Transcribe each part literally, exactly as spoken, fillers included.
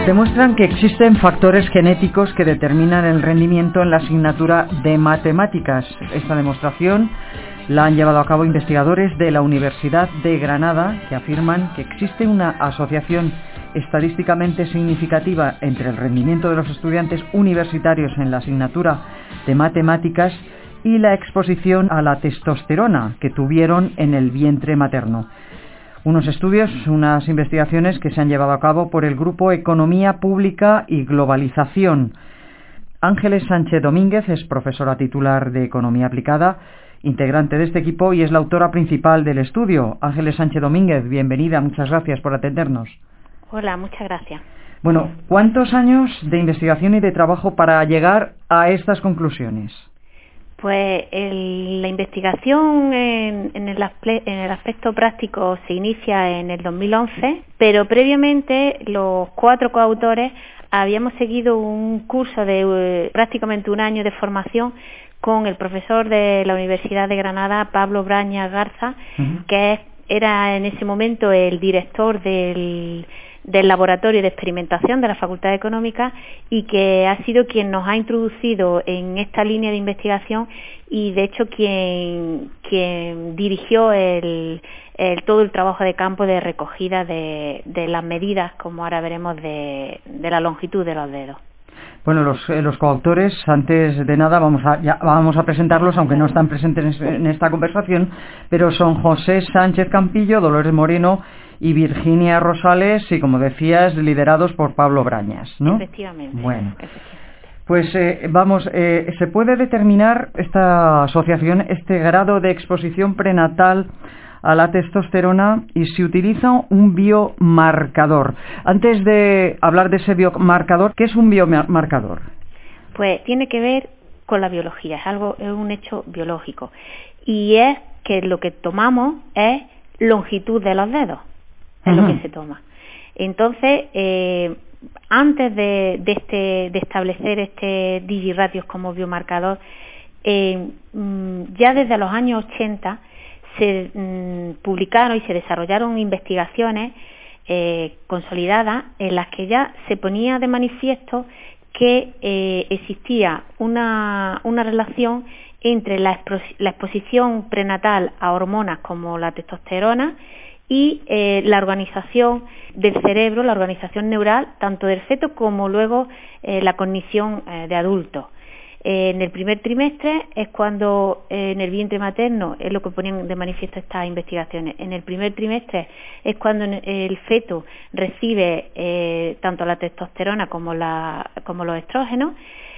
Demuestran que existen factores genéticos que determinan el rendimiento en la asignatura de matemáticas. Esta demostración la han llevado a cabo investigadores de la Universidad de Granada, que afirman que existe una asociación estadísticamente significativa entre el rendimiento de los estudiantes universitarios en la asignatura de matemáticas y la exposición a la testosterona que tuvieron en el vientre materno. Unos estudios, unas investigaciones que se han llevado a cabo por el Grupo Economía Pública y Globalización. Ángeles Sánchez Domínguez es profesora titular de Economía Aplicada, integrante de este equipo y es la autora principal del estudio. Ángeles Sánchez Domínguez, bienvenida, muchas gracias por atendernos. Hola, muchas gracias. Bueno, ¿cuántos años de investigación y de trabajo para llegar a estas conclusiones? Pues el, la investigación en, en, el aspe, en el aspecto práctico se inicia en el dos mil once, pero previamente los cuatro coautores habíamos seguido un curso de eh, prácticamente un año de formación con el profesor de la Universidad de Granada, Pablo Brañas Garza, uh-huh. que es, era en ese momento el director del... del Laboratorio de Experimentación de la Facultad de Económica y que ha sido quien nos ha introducido en esta línea de investigación y de hecho quien, quien dirigió el, el, todo el trabajo de campo de recogida de, de las medidas, como ahora veremos, de, de la longitud de los dedos. Bueno, los, eh, los coautores, antes de nada vamos a, ya, vamos a presentarlos, aunque no están presentes en, en esta conversación, pero son José Sánchez Campillo, Dolores Moreno y Virginia Rosales, y como decías, liderados por Pablo Brañas, ¿no? Efectivamente. Bueno, efectivamente. pues eh, vamos, eh, ¿se puede determinar esta asociación, este grado de exposición prenatal a la testosterona y se utiliza un biomarcador? Antes de hablar de ese biomarcador, ¿qué es un biomarcador? Pues tiene que ver con la biología, es algo, es un hecho biológico y es que lo que tomamos es longitud de los dedos. Es uh-huh. lo que se toma. Entonces, eh, antes de, de, este, de establecer este digiratios como biomarcador, eh, ya desde los años ochenta se mm, publicaron y se desarrollaron investigaciones eh, consolidadas en las que ya se ponía de manifiesto que eh, existía una, una relación entre la, expos- la exposición prenatal a hormonas como la testosterona y eh, la organización del cerebro, la organización neural, tanto del feto como luego eh, la cognición eh, de adultos. Eh, en el primer trimestre es cuando eh, en el vientre materno, es lo que ponían de manifiesto estas investigaciones, en el primer trimestre es cuando el feto recibe eh, tanto la testosterona como, la, como los estrógenos.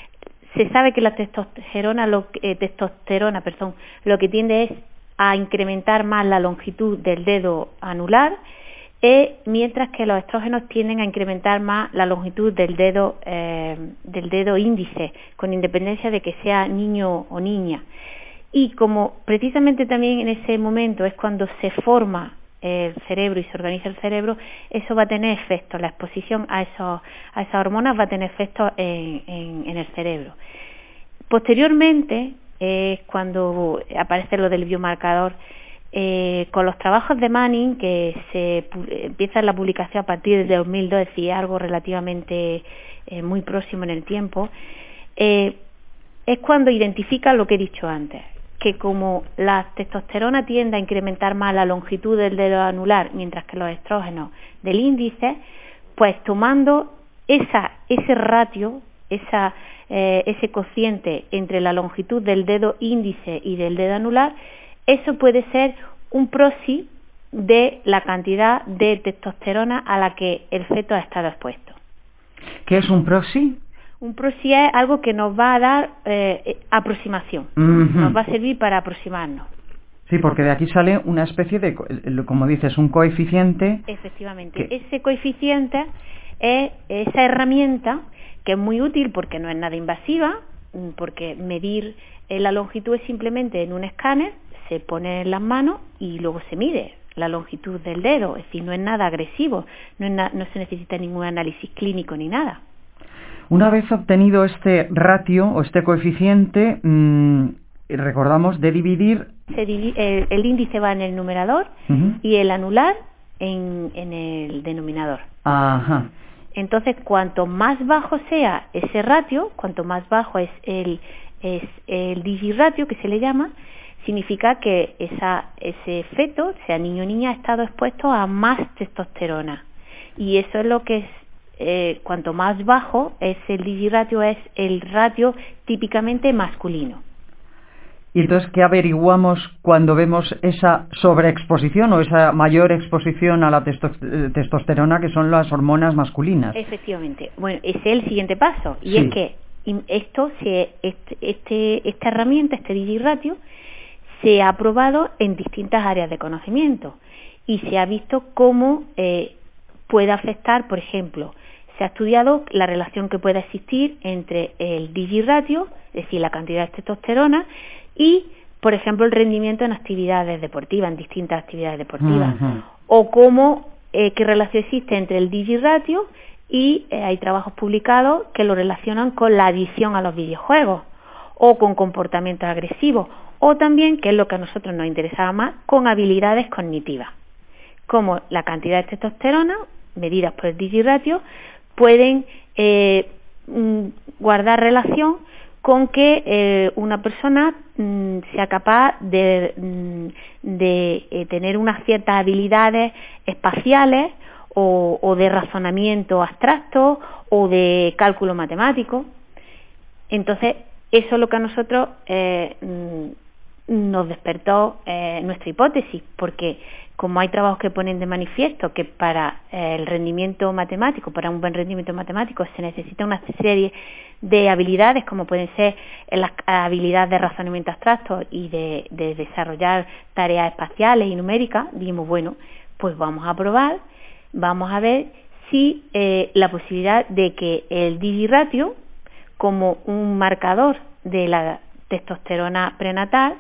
Se sabe que la testosterona, lo, eh, testosterona perdón, lo que tiende es a incrementar más la longitud del dedo anular, eh, mientras que los estrógenos tienden a incrementar más la longitud del dedo, eh, del dedo índice, con independencia de que sea niño o niña. Y como precisamente también en ese momento es cuando se forma el cerebro y se organiza el cerebro, eso va a tener efectos, la exposición a, esos, a esas hormonas va a tener efectos en, en, en el cerebro. Posteriormente, es cuando aparece lo del biomarcador, eh, con los trabajos de Manning, que se pu- empieza la publicación a partir de dos mil dos, es decir, algo relativamente eh, muy próximo en el tiempo, eh, es cuando identifica lo que he dicho antes, que como la testosterona tiende a incrementar más la longitud del dedo anular, mientras que los estrógenos del índice, pues tomando esa, ese ratio, esa Eh, ese cociente entre la longitud del dedo índice y del dedo anular, eso puede ser un proxy de la cantidad de testosterona a la que el feto ha estado expuesto. ¿Qué es un proxy? Un proxy es algo que nos va a dar eh, aproximación, uh-huh. nos va a servir para aproximarnos. Sí, porque de aquí sale una especie de, como dices, un coeficiente. Efectivamente, que... ese coeficiente es esa herramienta que es muy útil porque no es nada invasiva, porque medir la longitud es simplemente en un escáner, se pone en las manos y luego se mide la longitud del dedo, es decir, no es nada agresivo, no, es na- no se necesita ningún análisis clínico ni nada. Una vez obtenido este ratio o este coeficiente, mmm, recordamos de dividir... Se divi- el, el índice va en el numerador uh-huh. y el anular en, en el denominador. Ajá. Entonces, cuanto más bajo sea ese ratio, cuanto más bajo es el, es el digiratio, que se le llama, significa que esa, ese feto, sea niño o niña, ha estado expuesto a más testosterona. Y eso es lo que es, eh, cuanto más bajo es el digiratio, es el ratio típicamente masculino. ¿Y entonces qué averiguamos cuando vemos esa sobreexposición o esa mayor exposición a la testo- testosterona, que son las hormonas masculinas? Efectivamente. Bueno, ese es el siguiente paso. Y Sí. es que esto se, este, este, esta herramienta, este digiratio, se ha probado en distintas áreas de conocimiento y se ha visto cómo eh, puede afectar, por ejemplo, se ha estudiado la relación que puede existir entre el digiratio, es decir, la cantidad de testosterona, y, por ejemplo, el rendimiento en actividades deportivas, en distintas actividades deportivas, Uh-huh. o cómo, eh, qué relación existe entre el digiratio y eh, hay trabajos publicados que lo relacionan con la adicción a los videojuegos o con comportamientos agresivos, o también, que es lo que a nosotros nos interesaba más, con habilidades cognitivas, como la cantidad de testosterona, medidas por el digiratio, pueden eh, guardar relación con que eh, una persona mm, sea capaz de, mm, de eh, tener unas ciertas habilidades espaciales o, o de razonamiento abstracto o de cálculo matemático. Entonces, eso es lo que a nosotros eh, nos despertó eh, nuestra hipótesis, porque como hay trabajos que ponen de manifiesto que para eh, el rendimiento matemático, para un buen rendimiento matemático, se necesita una serie de habilidades, como pueden ser las habilidades de razonamiento abstracto y de, de desarrollar tareas espaciales y numéricas, dijimos, bueno, pues vamos a probar, vamos a ver si eh, la posibilidad de que el digiratio, como un marcador de la testosterona prenatal,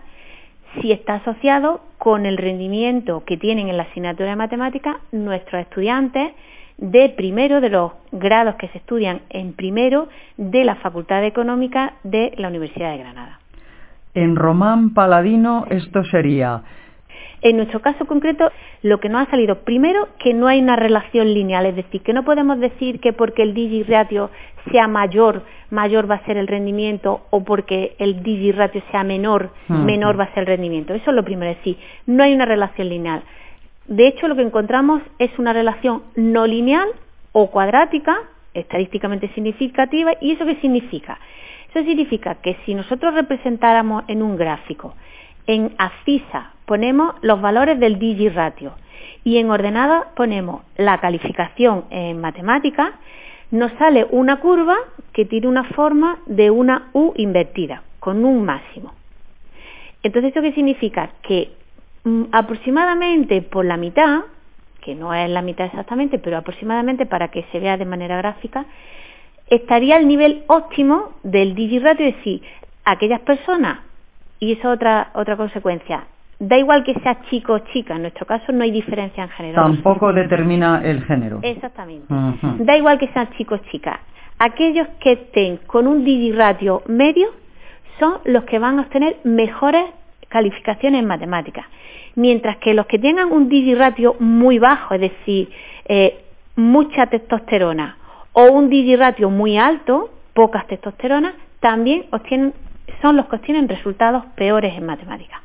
si está asociado con el rendimiento que tienen en la asignatura de matemáticas nuestros estudiantes de primero, de los grados que se estudian en primero de la Facultad de Económica de la Universidad de Granada. En Román Paladino esto sería... En nuestro caso concreto, lo que nos ha salido primero, que no hay una relación lineal, es decir, que no podemos decir que porque el digiratio sea mayor, mayor va a ser el rendimiento, o porque el digiratio sea menor, uh-huh. menor va a ser el rendimiento. Eso es lo primero, es decir, no hay una relación lineal. De hecho, lo que encontramos es una relación no lineal o cuadrática, estadísticamente significativa. ¿Y eso qué significa? Eso significa que si nosotros representáramos en un gráfico, en abscisa ponemos los valores del digiratio y en ordenada ponemos la calificación en matemáticas, nos sale una curva que tiene una forma de una U invertida, con un máximo. Entonces, ¿esto qué significa? Que mm, aproximadamente por la mitad, que no es la mitad exactamente, pero aproximadamente para que se vea de manera gráfica, estaría el nivel óptimo del digiratio, es decir, aquellas personas. Y eso es otra, otra consecuencia. Da igual que sea chico o chica, en nuestro caso no hay diferencia en género. Tampoco determina el género. Exactamente. Uh-huh. Da igual que sean chicos o chicas. Aquellos que estén con un digiratio medio son los que van a obtener mejores calificaciones en matemáticas. Mientras que los que tengan un digiratio muy bajo, es decir, eh, mucha testosterona, o un digiratio muy alto, pocas testosteronas, también obtienen son los que obtienen resultados peores en matemáticas.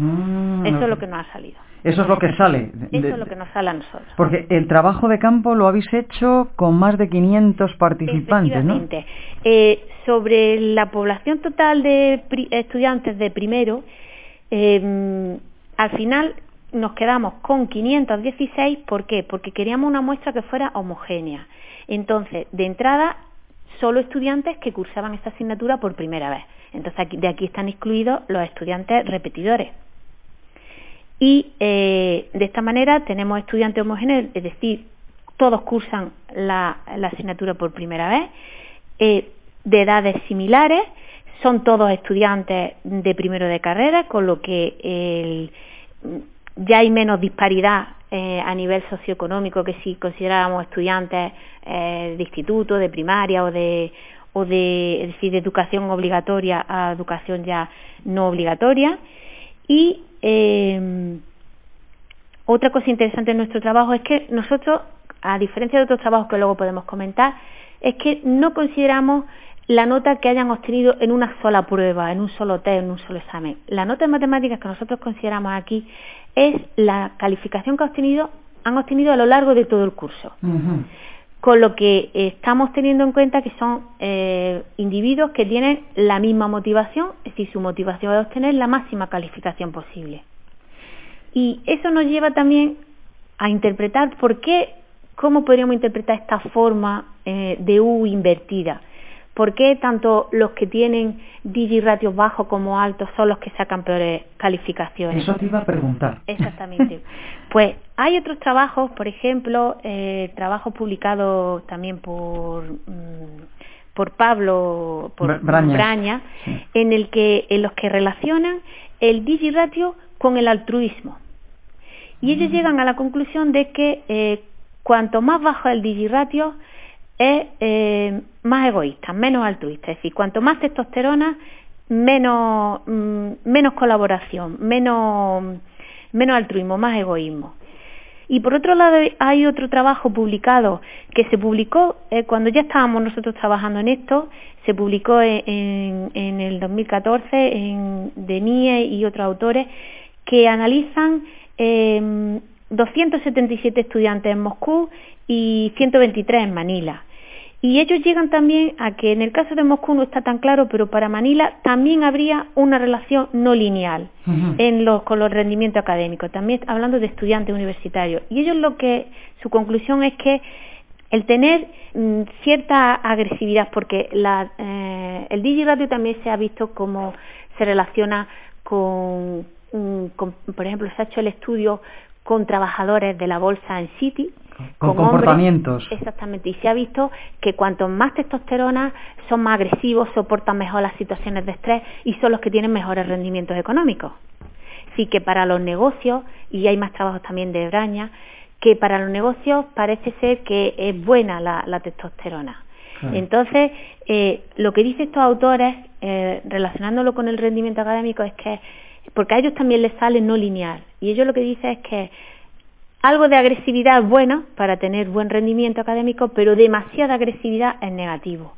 Mm, eso es lo que nos ha salido. Eso es lo que sale. De, eso es lo que nos sale a nosotros. Porque el trabajo de campo lo habéis hecho con más de quinientos participantes, ¿no? Eh, sobre la población total de pri- estudiantes de primero, eh, al final nos quedamos con quinientos dieciséis. ¿Por qué? Porque queríamos una muestra que fuera homogénea. Entonces, de entrada, solo estudiantes que cursaban esta asignatura por primera vez. Entonces, aquí, de aquí están excluidos los estudiantes repetidores. Y eh, de esta manera tenemos estudiantes homogéneos, es decir, todos cursan la, la asignatura por primera vez, eh, de edades similares, son todos estudiantes de primero de carrera, con lo que el, ya hay menos disparidad eh, a nivel socioeconómico que si consideráramos estudiantes eh, de instituto, de primaria o de o de, es decir, de educación obligatoria a educación ya no obligatoria. Y eh, otra cosa interesante en nuestro trabajo es que nosotros a diferencia de otros trabajos que luego podemos comentar, es que no consideramos la nota que hayan obtenido en una sola prueba, en un solo test, en un solo examen. La nota de matemáticas que nosotros consideramos aquí es la calificación que ha obtenido, han obtenido a lo largo de todo el curso. Uh-huh. Con lo que eh, estamos teniendo en cuenta que son eh, individuos que tienen la misma motivación, es decir, su motivación es obtener la máxima calificación posible. Y eso nos lleva también a interpretar por qué, cómo podríamos interpretar esta forma eh, de U invertida. ¿Por qué tanto los que tienen digiratios bajos como altos son los que sacan peores calificaciones? Eso te iba a preguntar. Exactamente. Pues hay otros trabajos, por ejemplo, eh, trabajos publicados también por, mmm, por Pablo por Braña, Braña sí. en el que en los que relacionan el digiratio con el altruismo. Y ellos mm. llegan a la conclusión de que eh, cuanto más bajo el digiratio, es eh, más egoísta, menos altruista, es decir, cuanto más testosterona, menos, mm, menos colaboración, menos, menos altruismo, más egoísmo. Y por otro lado hay otro trabajo publicado que se publicó eh, cuando ya estábamos nosotros trabajando en esto, se publicó en, en, en el dos mil catorce en de N I E y otros autores que analizan eh, doscientos setenta y siete estudiantes en Moscú y ciento veintitrés en Manila. Y ellos llegan también a que en el caso de Moscú no está tan claro, pero para Manila también habría una relación no lineal uh-huh. en los, con los rendimientos académicos, también hablando de estudiantes universitarios. Y ellos lo que, su conclusión es que el tener mm, cierta agresividad, porque la, eh, el digiratio también se ha visto como se relaciona con, mm, con, por ejemplo, se ha hecho el estudio con trabajadores de la bolsa en Citi, con, con comportamientos. Hombres, exactamente, y se ha visto que cuanto más testosterona son más agresivos, soportan mejor las situaciones de estrés y son los que tienen mejores rendimientos económicos. Así que para los negocios, y hay más trabajos también de Braña, que para los negocios parece ser que es buena la, la testosterona. Claro. Entonces, eh, lo que dicen estos autores, eh, relacionándolo con el rendimiento académico, es que porque a ellos también les sale no lineal, y ellos lo que dicen es que algo de agresividad es bueno para tener buen rendimiento académico, pero demasiada agresividad es negativo.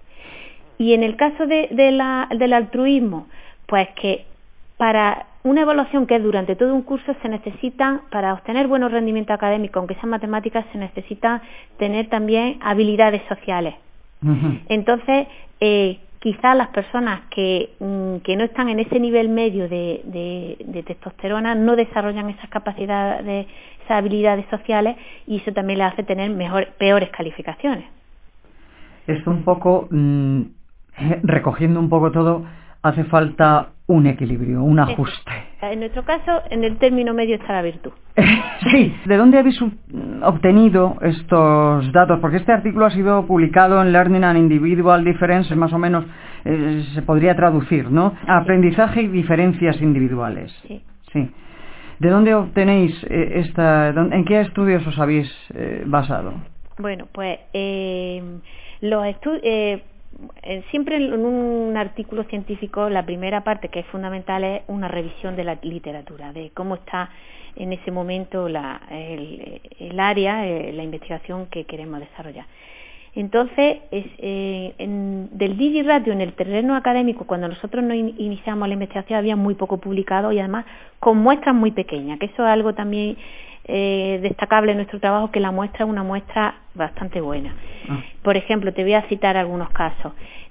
Y en el caso de, de la, del altruismo, pues que para una evaluación que es durante todo un curso se necesitan, para obtener buenos rendimientos académicos, aunque sean matemáticas, se necesita tener también habilidades sociales. Uh-huh. Entonces, eh, quizás las personas que, que no están en ese nivel medio de, de, de testosterona no desarrollan esas capacidades, esas habilidades sociales, y eso también les hace tener mejor, peores calificaciones. Esto un poco, mmm, recogiendo un poco todo, hace falta un equilibrio, un ajuste. Eso. En nuestro caso, en el término medio está la virtud. Sí. ¿De dónde habéis obtenido estos datos? Porque este artículo ha sido publicado en Learning and Individual Differences, más o menos eh, se podría traducir, ¿no? Sí. Aprendizaje y diferencias individuales. Sí. Sí. ¿De dónde obtenéis eh, esta, en qué estudios os habéis eh, basado? Bueno, pues eh, los estudios... Eh, siempre en un artículo científico la primera parte que es fundamental es una revisión de la literatura, de cómo está en ese momento la, el, el área, la investigación que queremos desarrollar. Entonces, es, eh, en, del digiratio en el terreno académico, cuando nosotros nos in, iniciamos la investigación había muy poco publicado y además con muestras muy pequeñas, que eso es algo también eh, destacable en nuestro trabajo, que la muestra es una muestra bastante buena. Ah. Por ejemplo, te voy a citar algunos casos.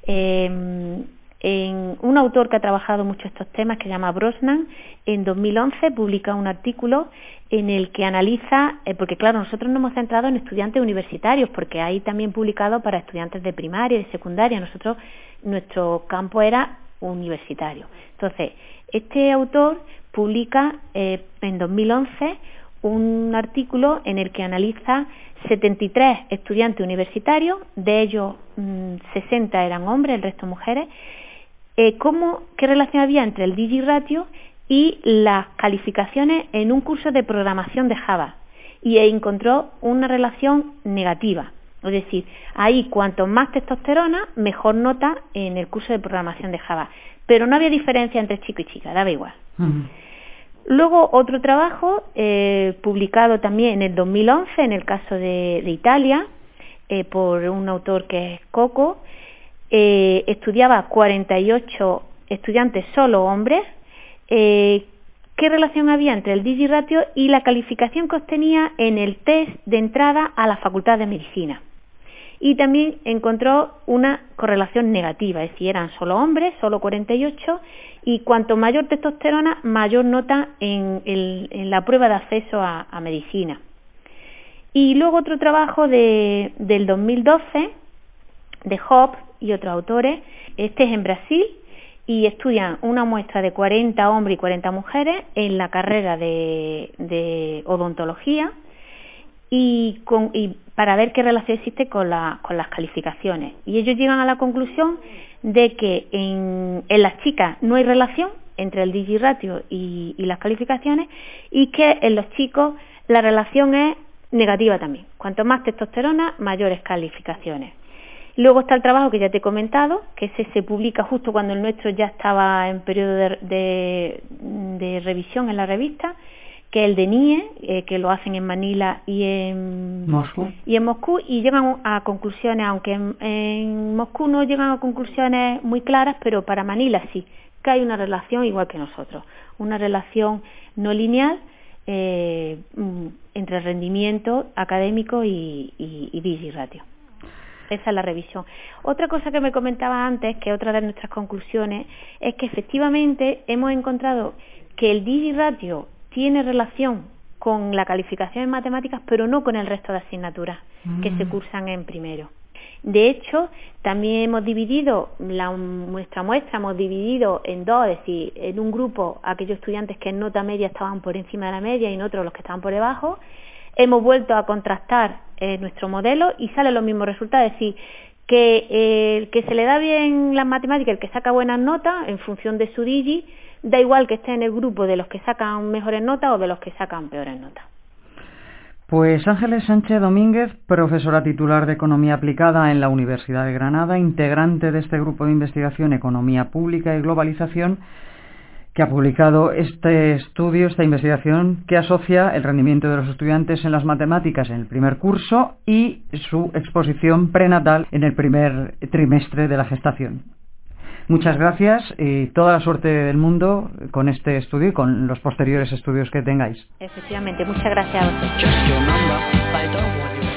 Eh, en un autor que ha trabajado mucho estos temas, que se llama Brosnan, en dos mil once publica un artículo en el que analiza, eh, porque claro, nosotros nos hemos centrado en estudiantes universitarios, porque hay también publicado para estudiantes de primaria y de secundaria. Nosotros, nuestro campo era universitario. Entonces, este autor publica eh, en dos mil once un artículo en el que analiza setenta y tres estudiantes universitarios, de ellos mmm, sesenta eran hombres, el resto mujeres, eh, cómo, qué relación había entre el digiratio y las calificaciones en un curso de programación de Java, y encontró una relación negativa. Es decir, ahí cuanto más testosterona, mejor nota en el curso de programación de Java. Pero no había diferencia entre chico y chica, daba igual. Uh-huh. Luego otro trabajo eh, publicado también en el dos mil once, en el caso de, de Italia, eh, por un autor que es Coco, eh, estudiaba cuarenta y ocho estudiantes, solo hombres, eh, qué relación había entre el Digiratio y la calificación que obtenía en el test de entrada a la Facultad de Medicina. Y también encontró una correlación negativa, es decir, eran solo hombres, solo cuarenta y ocho, y cuanto mayor testosterona, mayor nota en, el, en la prueba de acceso a, a medicina. Y luego otro trabajo de, del dos mil doce, de Hope y otros autores, este es en Brasil, y estudian una muestra de cuarenta hombres y cuarenta mujeres en la carrera de, de odontología, y, con, y para ver qué relación existe con, la, con las calificaciones. Y ellos llegan a la conclusión de que en, en las chicas no hay relación entre el Digiratio y, y las calificaciones, y que en los chicos la relación es negativa también. Cuanto más testosterona, mayores calificaciones. Luego está el trabajo que ya te he comentado, que ese se publica justo cuando el nuestro ya estaba en periodo de, de, de revisión en la revista, que es el de N I E, eh, que lo hacen en Manila y en Moscú. y en Moscú, y llegan a conclusiones, aunque en, en Moscú no llegan a conclusiones muy claras, pero para Manila sí, que hay una relación igual que nosotros, una relación no lineal eh, entre rendimiento académico y, y, y Digiratio. Esa es la revisión. Otra cosa que me comentaba antes, que otra de nuestras conclusiones, es que efectivamente hemos encontrado que el Digiratio tiene relación con la calificación en matemáticas, pero no con el resto de asignaturas mm. que se cursan en primero. De hecho, también hemos dividido la, nuestra muestra, hemos dividido en dos, es decir, en un grupo aquellos estudiantes que en nota media estaban por encima de la media y en otros los que estaban por debajo. Hemos vuelto a contrastar eh, nuestro modelo y salen los mismos resultados, es decir, que eh, el que se le da bien las matemáticas, el que saca buenas notas en función de su Digi, da igual que esté en el grupo de los que sacan mejores notas o de los que sacan peores notas. Pues Ángeles Sánchez Domínguez, profesora titular de Economía Aplicada en la Universidad de Granada, integrante de este grupo de investigación Economía Pública y Globalización, que ha publicado este estudio, esta investigación que asocia el rendimiento de los estudiantes en las matemáticas en el primer curso y su exposición prenatal en el primer trimestre de la gestación. Muchas gracias y toda la suerte del mundo con este estudio y con los posteriores estudios que tengáis. Efectivamente, muchas gracias a vosotros.